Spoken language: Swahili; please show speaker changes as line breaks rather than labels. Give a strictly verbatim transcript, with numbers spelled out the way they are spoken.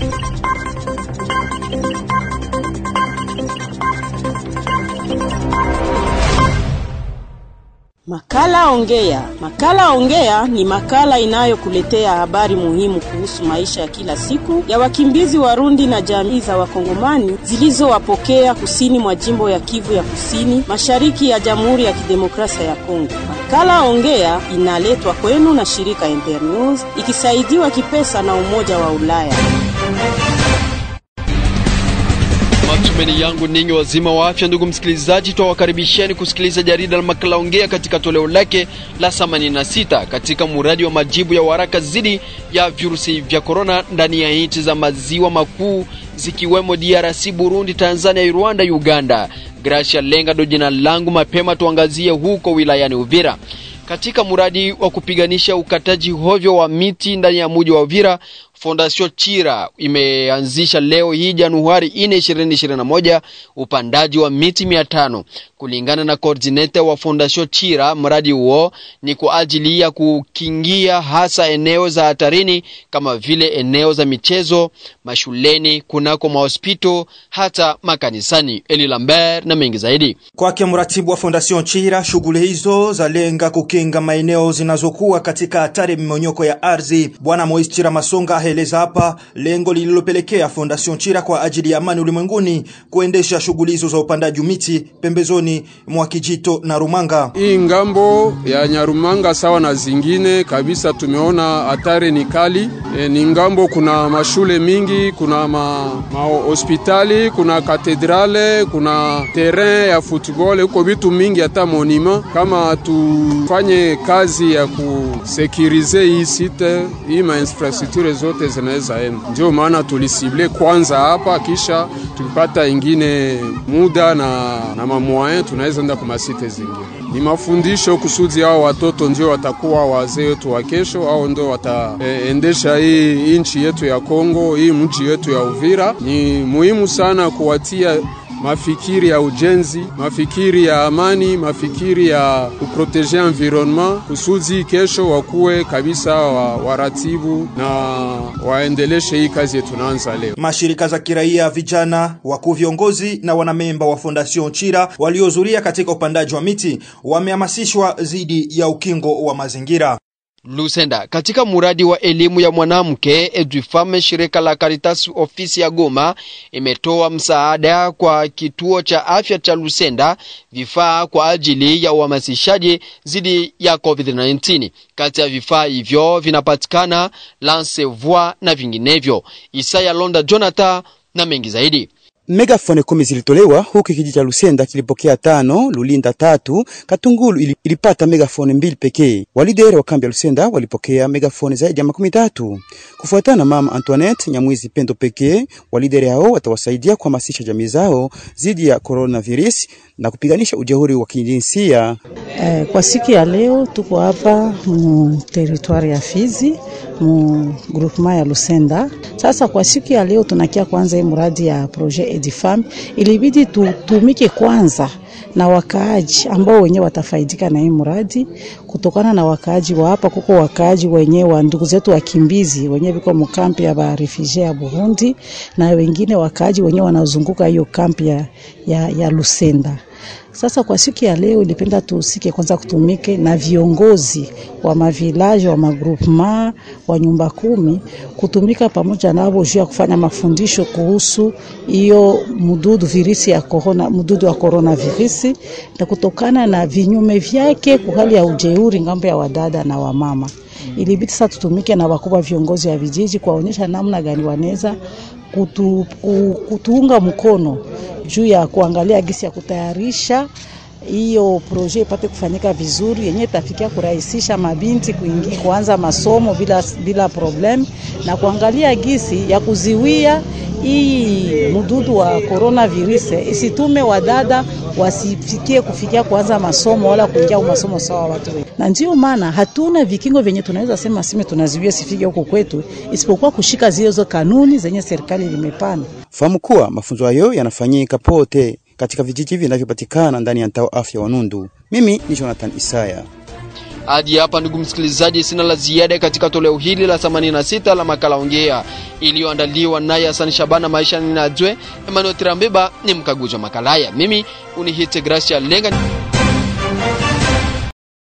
Makala Ongea. Makala Ongea ni makala inayokuletea habari muhimu kuhusu maisha ya kila siku ya wakimbizi Warundi na jamii za Wakongomani zilizowapokea kusini mwa jimbo ya Kivu ya Kusini, mashariki ya Jamhuri ya Kidemokrasia ya Kongo. Makala Ongea inaletwa kwenu na shirika Internews ikisaidiwa kipesa na Umoja wa Ulaya.
Matumaini yangu ninyi wazima wa afya, ndugu msikilizaji, tuwakaribisheni kusikiliza jarida la Makala Ongea katika toleo lake la themanini na sita katika muradi wa majibu ya haraka zidi ya virusi vya corona ndani ya nchi za maziwa makuu zikiwemo D R C, Burundi, Tanzania, Rwanda, Uganda. Gracia Lenga ndo jina langu. Mapema tuangazie huko wilayani Uvira. Katika muradi wa kupiganisha ukataji hovyo wa miti ndani ya mji wa Uvira, Fondation Chira imeanzisha leo hii Januari nne, ishirini ishirini na moja upandaji wa miti mia tano. Kulingana na coordinator wa Fondation Chira, mradi huo ni kwa ajili ya kukingia hasa eneo za hatarini kama vile eneo za michezo, mashuleni, kunako mahospitali, hata makanisani. Eli Lambert na mengi zaidi.
Kwake mratibu wa Fondation Chira, shughuli hizo za lenga kukinga maeneo zinazokuwa katika hatari mmonyoko ya ardhi. Bwana Moise Chira Masonga aeleza hapa lengo lililopelekea Fondation Chira kwa ajili ya amani ulimwenguni kuendesha shughuli hizo za upandaji miti pembezoni mwa Kijito na Rumanga.
Hii ngambo ya Nyarumanga sawa na zingine kabisa tumeona hatari ni kali. E, ni ngambo kuna mashule mingi, kuna ma, ma hospitali, kuna katedrale, kuna terrain ya football, huko vitu mingi hata monument. Kama tufanye kazi ya kusekurize hii site, hii ma infrastructure zote zinaweza enda. Ndio maana tulisible kwanza hapa, kisha tukipata ingine muda na na mamoyen tunaweza enda kwa site zingine. Ni mafundisho kusudi hao watoto ndio watakuwa wazee wetu wa kesho, au ndio wataendesha e, hii nchi yetu ya Kongo, hii mji yetu ya Uvira. Ni muhimu sana kuwatia mafikiri ya ujenzi, mafikiri ya amani, mafikiri ya kuproteger environment, kusudi kesho wakuwe kabisa wa, waratibu na waendeleshe hii kazi tunaanza leo.
Mashirika za kiraia, vijana, wakuu viongozi na wanamemba wa Fondation Chira waliohudhuria katika upandaji wa miti wamehamasishwa dhidi ya ukingo wa mazingira.
Lusenda. Katika muradi wa elimu ya mwanamke Edufame, shirika la Caritas ofisi ya Goma imetoa msaada kwa kituo cha afya cha Lusenda vifaa kwa ajili ya uhamasishaji dhidi ya COVID kumi na tisa. Kati ya vifaa hivyo vinapatikana lance voix na vinginevyo. Isaya Londa Jonathan na mengi zaidi.
Megafone kumi zilitolewa huku kijiji cha Lusenda kilipokea tano, Lulinda tatu, Katungulu ilipata megafone mbili pekee. Walidere wa kambi ya Lusenda walipokea megafone zaidi ya makumi tatu. Kufuatana na Mama Antoinette Nyamwizi Pendo pekee, walidere hao watawasaidia kuhamasisha jamii zao dhidi ya coronavirus na kupiganisha ujeuri wa kijinsia.
Eh, kwa siku ya leo tuko hapa mu territoire ya Fizi, mu groupement ya Lusenda. Sasa kwa siku ya leo tunakia kwanza hii muradi ya projet Edifam. Ilibidi tutumike kwanza na wakaaji ambao wenyewe watafaidika na hii muradi. Kutokana na wakaaji wa hapa, kuko wakaaji wenyewe wa ndugu zetu wakimbizi wenyewe biko mkampi ya ba refugee ya Burundi, na wengine wakaaji wenyewe wanazunguka hiyo kampi ya, ya, ya Lusenda. Sasa kwa siku ya leo ilipenda tusike kwanza kutumike na viongozi wa mavilaji, wa magroupement, wa nyumba kumi, kutumika pamoja nao juu ya kufanya mafundisho kuhusu hiyo mududu virusi ya corona, mududu wa coronavirus, na kutokana na vinyume vyake kwa hali ya ujeuri ngambo ya wadada na wamama. Ilibidi sasa tutumike na wakubwa viongozi wa vijiji kuwaonyesha namna gani wanaweza kutu, kutuunga mkono juu ya kuangalia gisi ya kutayarisha hiyo projet ipate kufanyika vizuri, yenye tafikia kurahisisha mabinti kuingia kuanza masomo bila bila problem, na kuangalia gisi ya kuziwia hii mududu wa coronavirus isitume wadada wasifikie kufikia kuanza masomo wala kuingia masomo sawa watu wengi. Na ndio maana hatuna vikingo venye tunaweza sema sime tunaziwia sifike huko kwetu, isipokuwa kushika zile kanuni zenye serikali limepana.
Fahamu kuwa mafunzo hayo yanafanyika pote katika vijiji vinavyopatikana ndani ya mtaa afya wa Nundu. Mimi ni Jonathan Isaya.
Hadi hapa ndugu msikilizaji, sina la ziada katika toleo hili la themanini na sita la makala ongea iliyoandaliwa naye Hassan Shabana maisha ninajwe. Emmanuel Tirambeba ni mkaguzi wa makala haya. Mimi unihite Gracia Lenga.